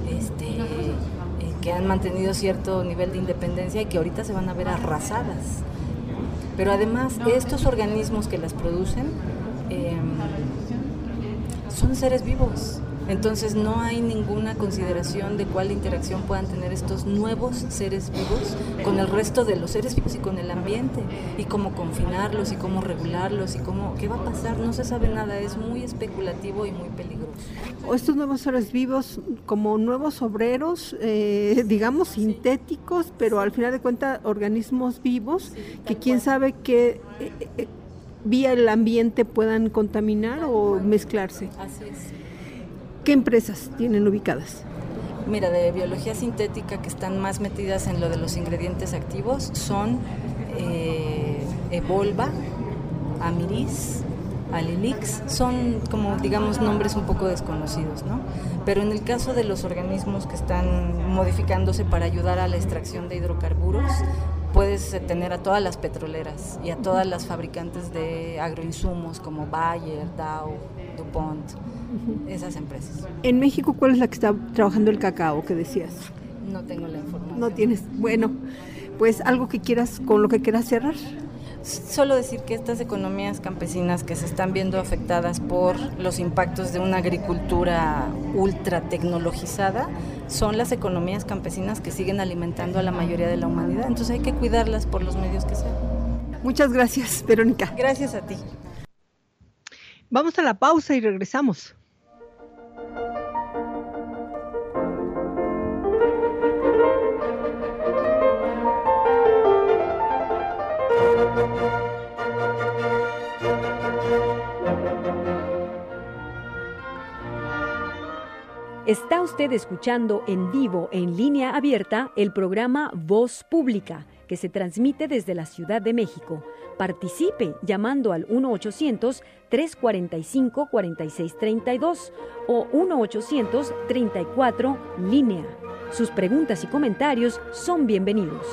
que han mantenido cierto nivel de independencia y que ahorita se van a ver arrasadas. Pero además estos organismos que las producen son seres vivos. Entonces no hay ninguna consideración de cuál interacción puedan tener estos nuevos seres vivos con el resto de los seres vivos y con el ambiente, y cómo confinarlos y cómo regularlos y qué va a pasar, no se sabe nada, es muy especulativo y muy peligroso. O estos nuevos seres vivos como nuevos obreros, digamos sintéticos, pero al final de cuentas organismos vivos que quién sabe qué vía el ambiente puedan contaminar o mezclarse. Así es. ¿Qué empresas tienen ubicadas? Mira, de biología sintética que están más metidas en lo de los ingredientes activos son Evolva, Amiris, Alilix, son como digamos nombres un poco desconocidos, ¿no? Pero en el caso de los organismos que están modificándose para ayudar a la extracción de hidrocarburos, puedes tener a todas las petroleras y a todas las fabricantes de agroinsumos como Bayer, Dow, DuPont, esas empresas. En México, ¿cuál es la que está trabajando el cacao que decías? No tengo la información. No tienes. Bueno, pues algo que quieras, con lo que quieras cerrar. Solo decir que estas economías campesinas que se están viendo afectadas por los impactos de una agricultura ultra tecnologizada son las economías campesinas que siguen alimentando a la mayoría de la humanidad. Entonces hay que cuidarlas por los medios que sean. Muchas gracias, Verónica. Gracias a ti. Vamos a la pausa y regresamos. Está usted escuchando en vivo, en línea abierta, el programa Voz Pública, que se transmite desde la Ciudad de México. Participe llamando al 1-800-345-4632 o 1-800-34-LÍNEA. Sus preguntas y comentarios son bienvenidos.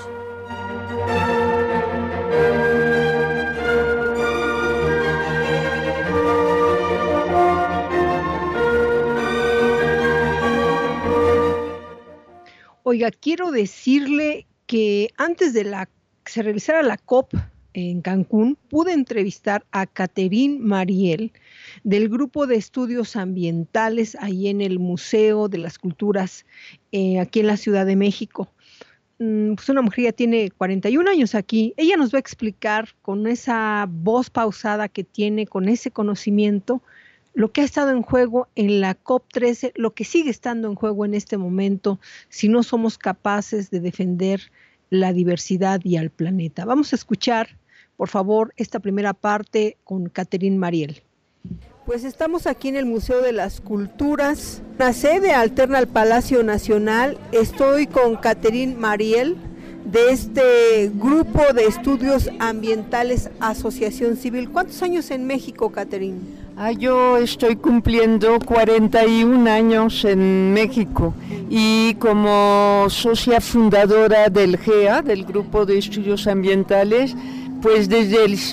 Oiga, quiero decirle que antes de que se realizara la COP en Cancún, pude entrevistar a Catherine Mariel del Grupo de Estudios Ambientales ahí en el Museo de las Culturas aquí en la Ciudad de México. Pues una mujer ya tiene 41 años aquí. Ella nos va a explicar con esa voz pausada que tiene, con ese conocimiento, lo que ha estado en juego en la COP13, lo que sigue estando en juego en este momento, si no somos capaces de defender la diversidad y al planeta. Vamos a escuchar, por favor, esta primera parte con Catherine Mariel. Pues estamos aquí en el Museo de las Culturas, una sede alterna al Palacio Nacional. Estoy con Catherine Mariel, de este Grupo de Estudios Ambientales Asociación Civil. ¿Cuántos años en México, Catherine? Yo estoy cumpliendo 41 años en México y como socia fundadora del GEA, del Grupo de Estudios Ambientales, pues desde el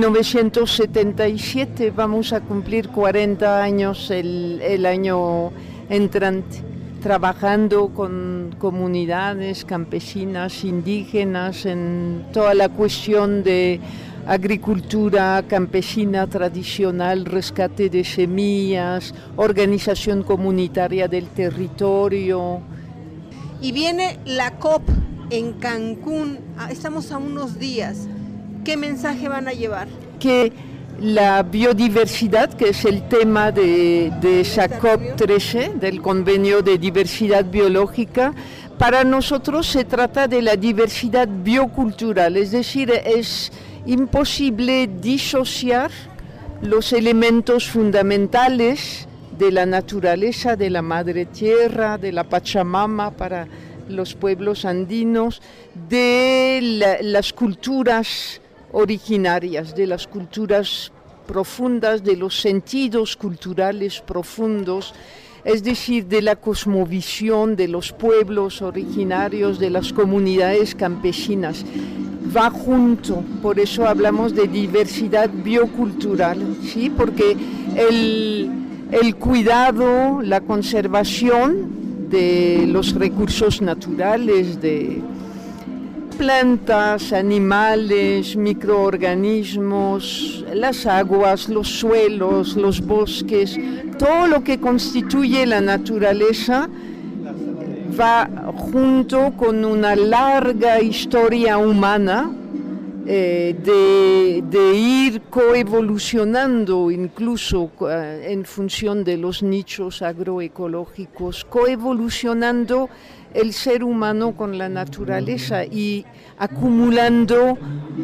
1977 vamos a cumplir 40 años el año entrante, trabajando con comunidades campesinas, indígenas, en toda la cuestión de agricultura campesina tradicional, rescate de semillas, organización comunitaria del territorio. Y viene la COP en Cancún, estamos a unos días. ¿Qué mensaje van a llevar? Que la biodiversidad, que es el tema de esa COP13, del Convenio de Diversidad Biológica, para nosotros se trata de la diversidad biocultural, es decir, es imposible disociar los elementos fundamentales de la naturaleza, de la madre tierra, de la Pachamama para los pueblos andinos, de las culturas originarias, de las culturas profundas, de los sentidos culturales profundos, es decir, de la cosmovisión de los pueblos originarios, de las comunidades campesinas. Va junto, por eso hablamos de diversidad biocultural, ¿sí? Porque el cuidado, la conservación de los recursos naturales, de plantas, animales, microorganismos, las aguas, los suelos, los bosques, todo lo que constituye la naturaleza va junto con una larga historia humana de ir coevolucionando, incluso en función de los nichos agroecológicos, coevolucionando el ser humano con la naturaleza y acumulando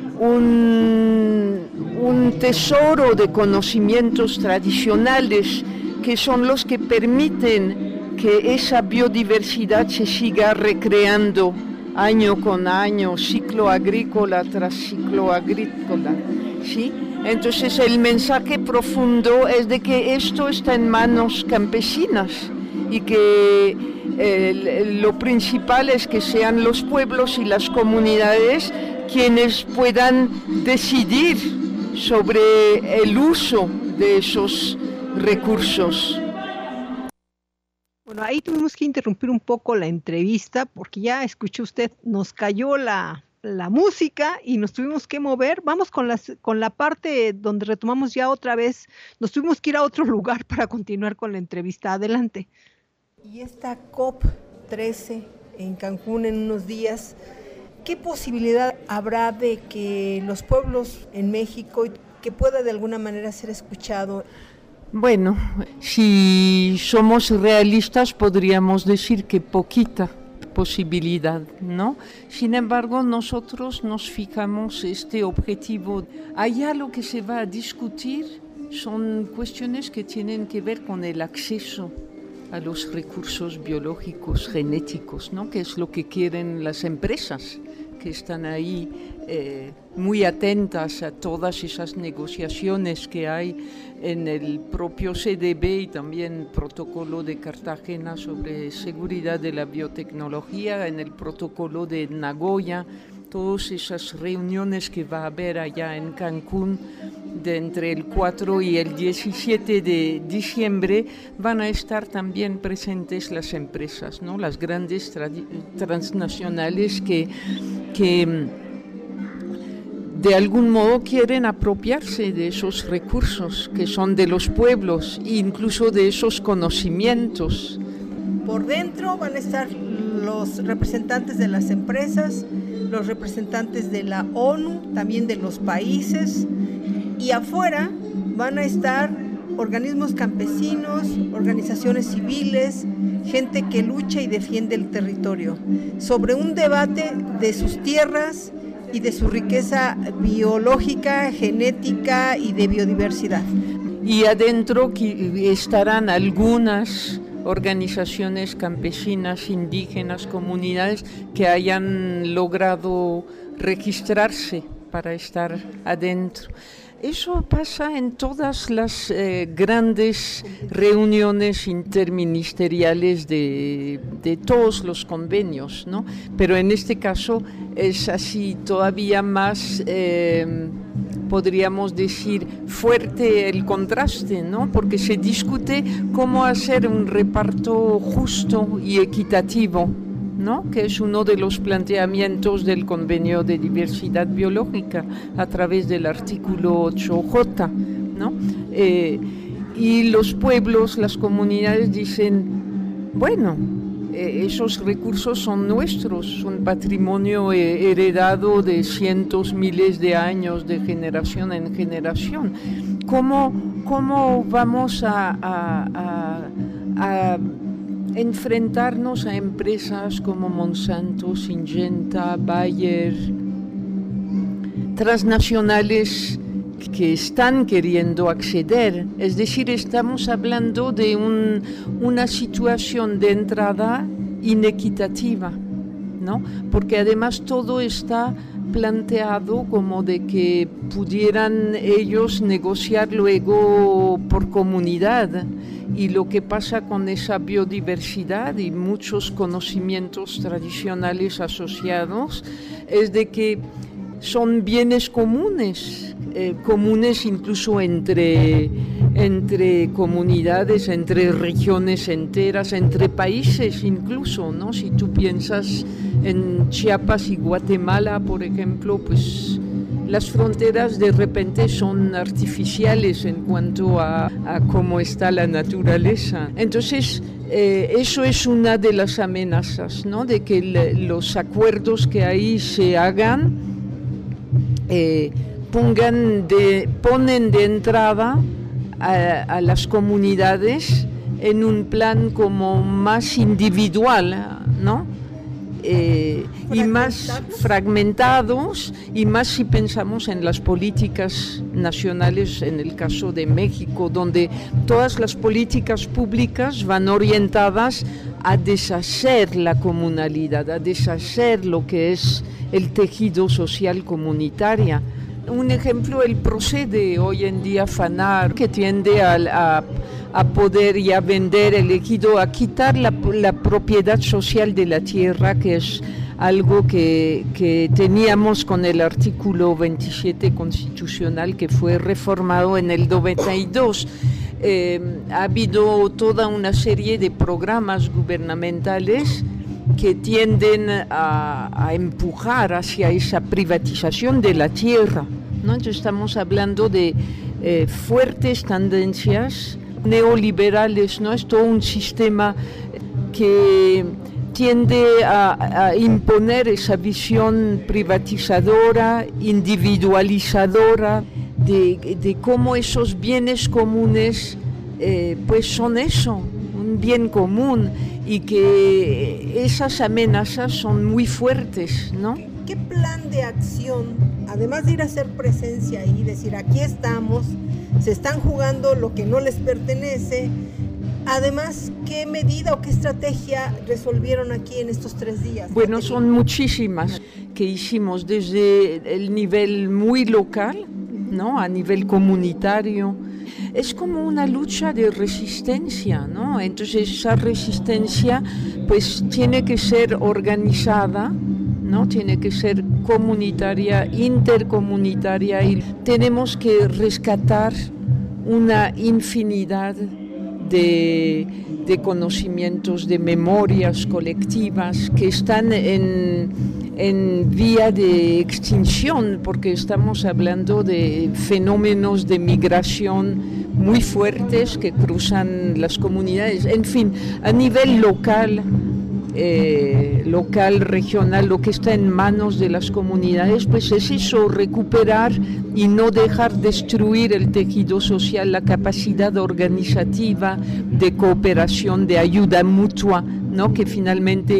un tesoro de conocimientos tradicionales que son los que permiten que esa biodiversidad se siga recreando año con año, ciclo agrícola tras ciclo agrícola, ¿sí? Entonces el mensaje profundo es de que esto está en manos campesinas y que lo principal es que sean los pueblos y las comunidades quienes puedan decidir sobre el uso de esos recursos. Bueno, ahí tuvimos que interrumpir un poco la entrevista porque ya escuchó usted, nos cayó la música y nos tuvimos que mover. Vamos con la parte donde retomamos ya otra vez. Nos tuvimos que ir a otro lugar para continuar con la entrevista. Adelante. Y esta COP13 en Cancún en unos días, ¿qué posibilidad habrá de que los pueblos en México que pueda de alguna manera ser escuchado? Bueno, si somos realistas podríamos decir que poquita posibilidad, ¿no? Sin embargo, nosotros nos fijamos este objetivo. Allá lo que se va a discutir son cuestiones que tienen que ver con el acceso a los recursos biológicos, genéticos, ¿no? Que es lo que quieren las empresas que están ahí muy atentas a todas esas negociaciones que hay en el propio CDB y también protocolo de Cartagena sobre seguridad de la biotecnología, en el protocolo de Nagoya, todas esas reuniones que va a haber allá en Cancún entre el 4 y el 17 de diciembre, van a estar también presentes las empresas, ¿no? Las grandes transnacionales que de algún modo quieren apropiarse de esos recursos que son de los pueblos e incluso de esos conocimientos. Por dentro van a estar los representantes de las empresas, los representantes de la ONU, también de los países, y afuera van a estar organismos campesinos, organizaciones civiles, gente que lucha y defiende el territorio, sobre un debate de sus tierras y de su riqueza biológica, genética y de biodiversidad. Y adentro estarán algunas organizaciones campesinas, indígenas, comunidades que hayan logrado registrarse para estar adentro. Eso pasa en todas las grandes reuniones interministeriales de todos los convenios, ¿no? Pero en este caso es así todavía más, podríamos decir, fuerte el contraste, ¿no? Porque se discute cómo hacer un reparto justo y equitativo, ¿no? Que es uno de los planteamientos del Convenio de Diversidad Biológica a través del artículo 8J, ¿no? Y los pueblos, las comunidades dicen, bueno, esos recursos son nuestros, son patrimonio heredado de cientos, miles de años, de generación en generación. ¿Cómo vamos a enfrentarnos a empresas como Monsanto, Syngenta, Bayer, transnacionales que están queriendo acceder? Es decir, estamos hablando de una situación de entrada inequitativa, ¿no? Porque además todo está planteado como de que pudieran ellos negociar luego por comunidad, y lo que pasa con esa biodiversidad y muchos conocimientos tradicionales asociados es de que son bienes comunes, comunes incluso entre comunidades, entre regiones enteras, entre países incluso, ¿no? Si tú piensas en Chiapas y Guatemala, por ejemplo, pues las fronteras de repente son artificiales en cuanto a cómo está la naturaleza. Entonces, eso es una de las amenazas, ¿no? De que los acuerdos que ahí se hagan ponen de entrada a las comunidades en un plan como más individual, ¿no? Y más fragmentados, y más si pensamos en las políticas nacionales, en el caso de México, donde todas las políticas públicas van orientadas a deshacer la comunalidad, a deshacer lo que es el tejido social comunitario. Un ejemplo, el procede hoy en día FANAR, que tiende a poder y a vender el ejido, a quitar la propiedad social de la tierra, que es algo que teníamos con el artículo 27 constitucional, que fue reformado en el 92. Ha habido toda una serie de programas gubernamentales que tienden a empujar hacia esa privatización de la tierra, ¿no? Entonces estamos hablando de fuertes tendencias neoliberales, ¿no? Es todo un sistema que tiende a imponer esa visión privatizadora, individualizadora, de cómo esos bienes comunes pues son eso, un bien común, y que esas amenazas son muy fuertes, ¿no? ¿Qué plan de acción, además de ir a hacer presencia y decir aquí estamos, se están jugando lo que no les pertenece, además, qué medida o qué estrategia resolvieron aquí en estos 3 días? Bueno, son muchísimas que hicimos desde el nivel muy local, ¿no? A nivel comunitario. Es como una lucha de resistencia, ¿no? Entonces esa resistencia pues tiene que ser organizada, ¿no? Tiene que ser comunitaria, intercomunitaria, y tenemos que rescatar una infinidad de conocimientos, de memorias colectivas que están en vía de extinción, porque estamos hablando de fenómenos de migración muy fuertes que cruzan las comunidades. En fin, a nivel local, regional, lo que está en manos de las comunidades, pues es eso, recuperar y no dejar destruir el tejido social, la capacidad organizativa de cooperación, de ayuda mutua, ¿no? Que finalmente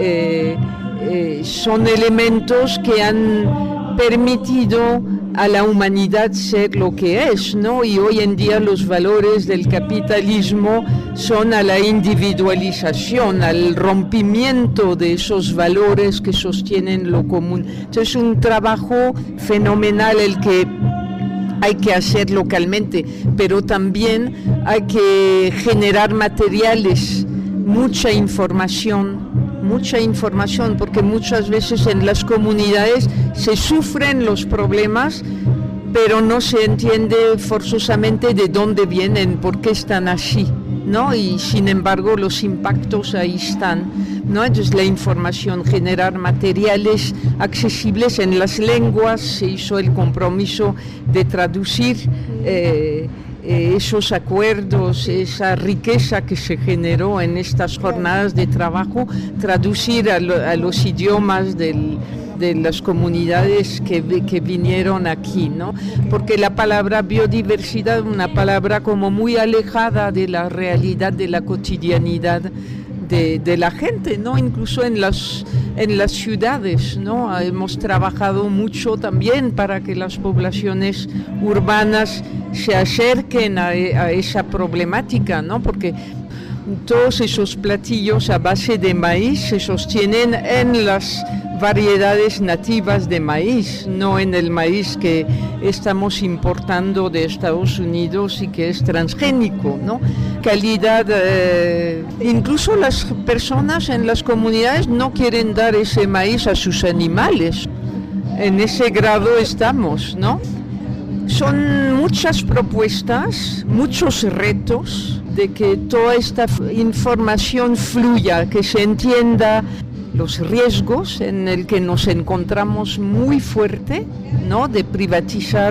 son elementos que han permitido a la humanidad ser lo que es, ¿no? Y hoy en día los valores del capitalismo son a la individualización, al rompimiento de esos valores que sostienen lo común. Entonces es un trabajo fenomenal el que hay que hacer localmente, pero también hay que generar materiales, mucha información, porque muchas veces en las comunidades se sufren los problemas, pero no se entiende forzosamente de dónde vienen, por qué están así, ¿no? Y sin embargo los impactos ahí están, ¿no? Entonces la información, generar materiales accesibles en las lenguas, se hizo el compromiso de traducir esos acuerdos, esa riqueza que se generó en estas jornadas de trabajo, traducir a los idiomas de las comunidades que vinieron aquí, ¿no? Porque la palabra biodiversidad es una palabra como muy alejada de la realidad, de la cotidianidad de la gente, ¿no? Incluso en las ciudades, ¿no? Hemos trabajado mucho también para que las poblaciones urbanas se acerquen a esa problemática, ¿no? Porque todos esos platillos a base de maíz se sostienen en las variedades nativas de maíz, no en el maíz que estamos importando de Estados Unidos y que es transgénico, ¿no? Calidad, incluso las personas en las comunidades no quieren dar ese maíz a sus animales. En ese grado estamos, ¿no? Son muchas propuestas, muchos retos de que toda esta información fluya, que se entienda los riesgos en el que nos encontramos muy fuerte, ¿no? De privatizar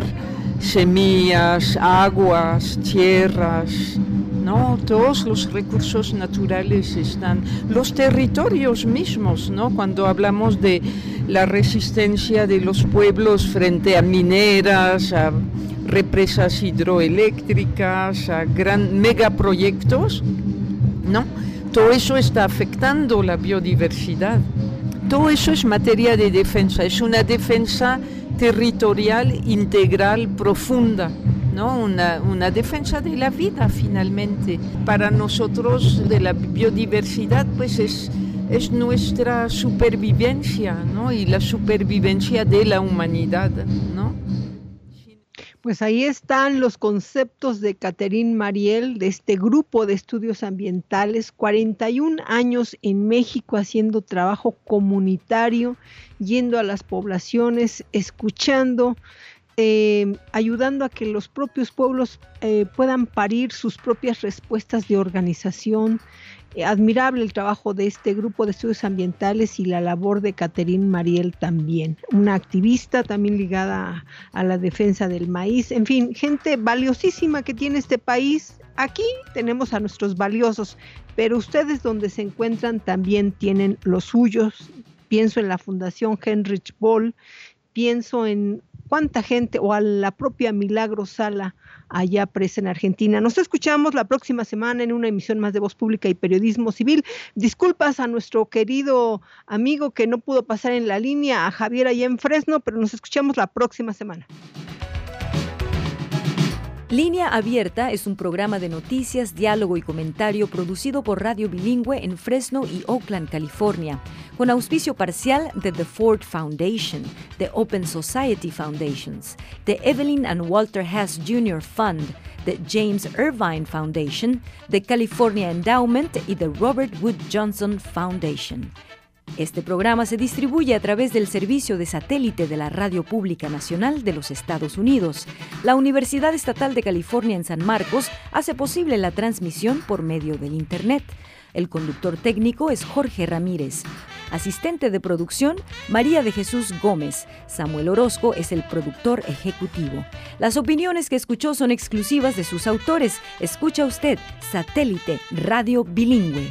semillas, aguas, tierras, ¿no? Todos los recursos naturales están, los territorios mismos, ¿no? Cuando hablamos de la resistencia de los pueblos frente a mineras, a represas hidroeléctricas, a megaproyectos, ¿no? Todo eso está afectando la biodiversidad. Todo eso es materia de defensa, es una defensa territorial, integral, profunda, ¿no? Una defensa de la vida finalmente. Para nosotros de la biodiversidad pues es nuestra supervivencia, ¿no? Y la supervivencia de la humanidad, ¿no? Pues ahí están los conceptos de Catherine Mariel, de este grupo de estudios ambientales, 41 años en México haciendo trabajo comunitario, yendo a las poblaciones, escuchando, ayudando a que los propios pueblos puedan parir sus propias respuestas de organización. Admirable el trabajo de este grupo de estudios ambientales y la labor de Catherine Mariel también, una activista también ligada a la defensa del maíz. En fin, gente valiosísima que tiene este país. Aquí tenemos a nuestros valiosos, pero ustedes donde se encuentran también tienen los suyos. Pienso en la Fundación Heinrich Böll, pienso en cuánta gente, o a la propia Milagro Sala, allá presa en Argentina. Nos escuchamos la próxima semana en una emisión más de Voz Pública y Periodismo Civil. Disculpas a nuestro querido amigo que no pudo pasar en la línea, a Javier allá en Fresno, pero nos escuchamos la próxima semana. Línea Abierta es un programa de noticias, diálogo y comentario producido por Radio Bilingüe en Fresno y Oakland, California, con auspicio parcial de The Ford Foundation, de Open Society Foundations, de Evelyn and Walter Hess Jr. Fund, de James Irvine Foundation, de California Endowment y de Robert Wood Johnson Foundation. Este programa se distribuye a través del servicio de satélite de la Radio Pública Nacional de los Estados Unidos. La Universidad Estatal de California en San Marcos hace posible la transmisión por medio del Internet. El conductor técnico es Jorge Ramírez. Asistente de producción, María de Jesús Gómez. Samuel Orozco es el productor ejecutivo. Las opiniones que escuchó son exclusivas de sus autores. Escucha usted Satélite Radio Bilingüe.